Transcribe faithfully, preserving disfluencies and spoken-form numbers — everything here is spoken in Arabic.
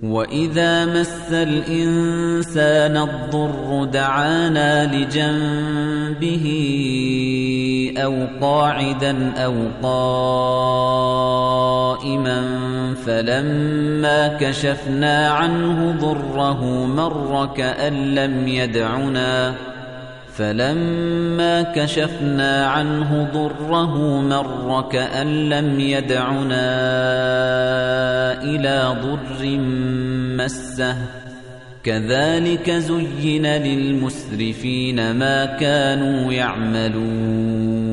وَإِذَا مَسَّ الْإِنسَانَ الضُّرُّ دَعَانَا لِجَنبِهِ أَوْ قَاعِدًا أَوْ قَائِمًا فَلَمَّا كَشَفْنَا عَنْهُ ضُرَّهُ مَرَّ كَأَن لَّمْ يَدْعُنَا فَلَمَّا كَشَفْنَا عَنْهُ ضُرَّهُ مَرَّ كَأَن لَّمْ يَدْعُنَا إِلَى ضُرٍّ مَّسَّهُ كَذَلِكَ زُيِّنَ لِلْمُسْرِفِينَ مَا كَانُوا يَعْمَلُونَ